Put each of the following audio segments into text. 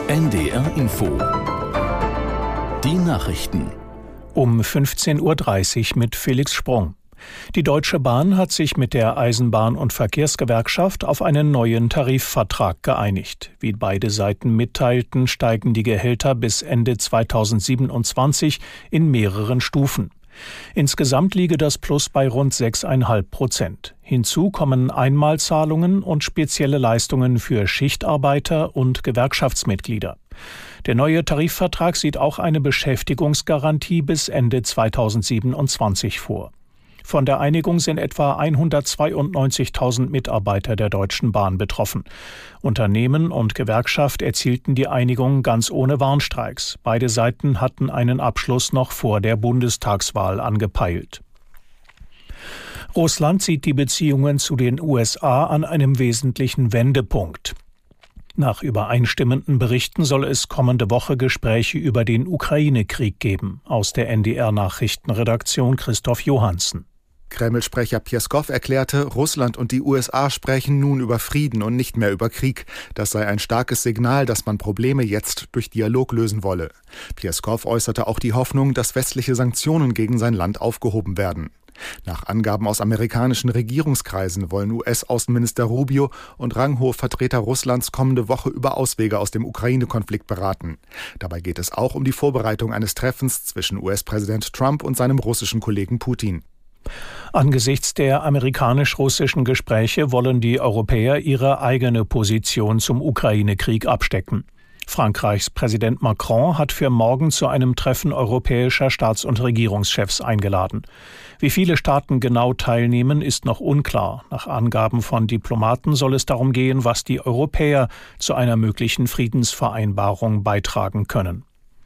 NDR Info. Die Nachrichten. Um 15.30 Uhr mit Felix Sprung. Die Deutsche Bahn hat sich mit der Eisenbahn- und Verkehrsgewerkschaft auf einen neuen Tarifvertrag geeinigt. Wie beide Seiten mitteilten, steigen die Gehälter bis Ende 2027 in mehreren Stufen. Insgesamt liege das Plus bei rund 6,5%. Hinzu kommen Einmalzahlungen und spezielle Leistungen für Schichtarbeiter und Gewerkschaftsmitglieder. Der neue Tarifvertrag sieht auch eine Beschäftigungsgarantie bis Ende 2027 vor. Von der Einigung sind etwa 192.000 Mitarbeiter der Deutschen Bahn betroffen. Unternehmen und Gewerkschaft erzielten die Einigung ganz ohne Warnstreiks. Beide Seiten hatten einen Abschluss noch vor der Bundestagswahl angepeilt. Russland sieht die Beziehungen zu den USA an einem wesentlichen Wendepunkt. Nach übereinstimmenden Berichten soll es kommende Woche Gespräche über den Ukraine-Krieg geben. Aus der NDR-Nachrichtenredaktion Christoph Johansen. Kreml-Sprecher Pjeskow erklärte, Russland und die USA sprechen nun über Frieden und nicht mehr über Krieg. Das sei ein starkes Signal, dass man Probleme jetzt durch Dialog lösen wolle. Pjeskow äußerte auch die Hoffnung, dass westliche Sanktionen gegen sein Land aufgehoben werden. Nach Angaben aus amerikanischen Regierungskreisen wollen US-Außenminister Rubio und ranghohe Vertreter Russlands kommende Woche über Auswege aus dem Ukraine-Konflikt beraten. Dabei geht es auch um die Vorbereitung eines Treffens zwischen US-Präsident Trump und seinem russischen Kollegen Putin. Angesichts der amerikanisch-russischen Gespräche wollen die Europäer ihre eigene Position zum Ukraine-Krieg abstecken. Frankreichs Präsident Macron hat für morgen zu einem Treffen europäischer Staats- und Regierungschefs eingeladen. Wie viele Staaten genau teilnehmen, ist noch unklar. Nach Angaben von Diplomaten soll es darum gehen, was die Europäer zu einer möglichen Friedensvereinbarung beitragen können.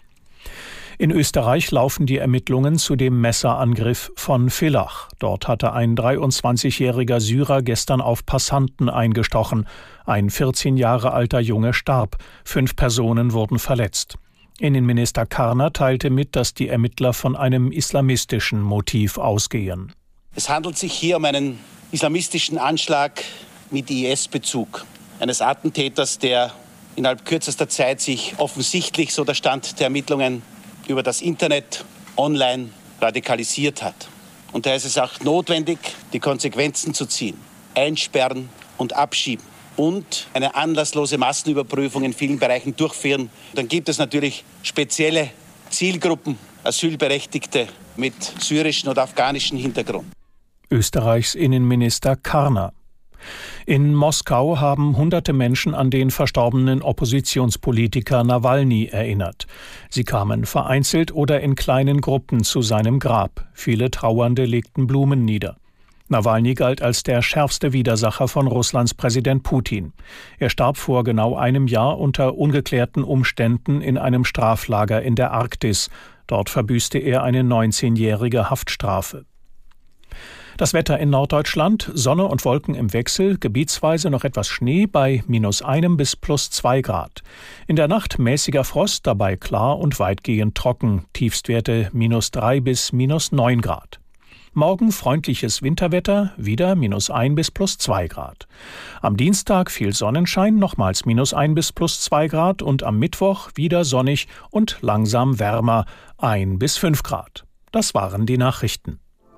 In Österreich laufen die Ermittlungen zu dem Messerangriff von Villach. Dort hatte ein 23-jähriger Syrer gestern auf Passanten eingestochen. Ein 14 Jahre alter Junge starb. 5 Personen wurden verletzt. Innenminister Karner teilte mit, dass die Ermittler von einem islamistischen Motiv ausgehen. Es handelt sich hier um einen islamistischen Anschlag mit IS-Bezug. Eines Attentäters, der innerhalb kürzester Zeit sich offensichtlich, so der Stand der Ermittlungen, über das Internet online radikalisiert hat. Und da ist es auch notwendig, die Konsequenzen zu ziehen, einsperren und abschieben und eine anlasslose Massenüberprüfung in vielen Bereichen durchführen. Dann gibt es natürlich spezielle Zielgruppen, Asylberechtigte mit syrischem oder afghanischem Hintergrund. Österreichs Innenminister Karner. In Moskau haben hunderte Menschen an den verstorbenen Oppositionspolitiker Nawalny erinnert. Sie kamen vereinzelt oder in kleinen Gruppen zu seinem Grab. Viele Trauernde legten Blumen nieder. Nawalny galt als der schärfste Widersacher von Russlands Präsident Putin. Er starb vor genau einem Jahr unter ungeklärten Umständen in einem Straflager in der Arktis. Dort verbüßte er eine 19-jährige Haftstrafe. Das Wetter in Norddeutschland, Sonne und Wolken im Wechsel, gebietsweise noch etwas Schnee bei -1 bis +2 Grad. In der Nacht mäßiger Frost, dabei klar und weitgehend trocken, Tiefstwerte -3 bis -9 Grad. Morgen freundliches Winterwetter, wieder -1 bis +2 Grad. Am Dienstag viel Sonnenschein, nochmals -1 bis +2 Grad und am Mittwoch wieder sonnig und langsam wärmer, 1 bis 5 Grad. Das waren die Nachrichten.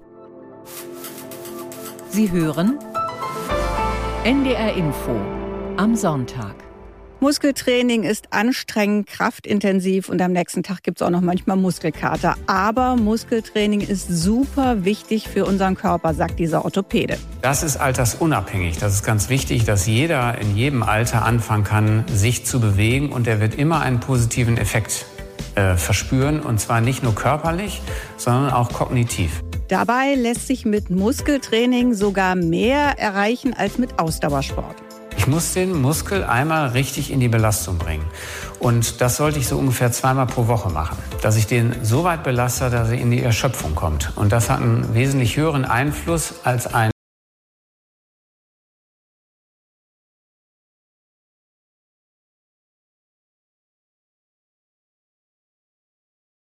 Sie hören NDR Info am Sonntag. Muskeltraining ist anstrengend, kraftintensiv und am nächsten Tag gibt es auch noch manchmal Muskelkater. Aber Muskeltraining ist super wichtig für unseren Körper, sagt dieser Orthopäde. Das ist altersunabhängig. Das ist ganz wichtig, dass jeder in jedem Alter anfangen kann, sich zu bewegen. Und der wird immer einen positiven Effekt verspüren. Und zwar nicht nur körperlich, sondern auch kognitiv. Dabei lässt sich mit Muskeltraining sogar mehr erreichen als mit Ausdauersport. Ich muss den Muskel einmal richtig in die Belastung bringen. Und das sollte ich so ungefähr 2-mal pro Woche machen. Dass ich den so weit belaste, dass er in die Erschöpfung kommt. Und das hat einen wesentlich höheren Einfluss als ein